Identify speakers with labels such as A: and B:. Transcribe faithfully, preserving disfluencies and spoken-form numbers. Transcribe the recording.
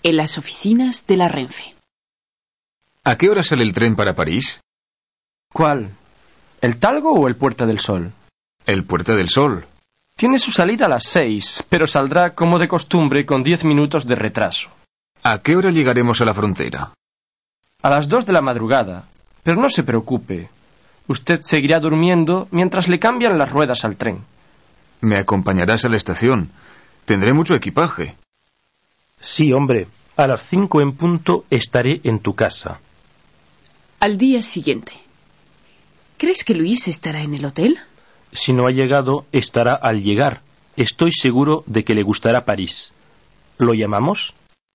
A: En las oficinas de la Renfe.
B: ¿A qué hora sale el tren para París?
C: ¿Cuál? ¿El Talgo o el Puerta del Sol?
B: El Puerta del Sol.
C: Tiene su salida a las seis, pero saldrá como de costumbre con diez minutos de retraso.
B: ¿A qué hora llegaremos a la frontera?
C: A las dos de la madrugada. Pero no se preocupe. Usted seguirá durmiendo mientras le cambian las ruedas al tren.
B: ¿Me acompañarás a la estación? Tendré mucho equipaje.
D: Sí, hombre. A las cinco en punto estaré en tu casa.
A: Al día siguiente. ¿Crees que Luis estará en el hotel?
D: Si no ha llegado, estará al llegar. Estoy seguro de que le gustará París. ¿Lo llamamos?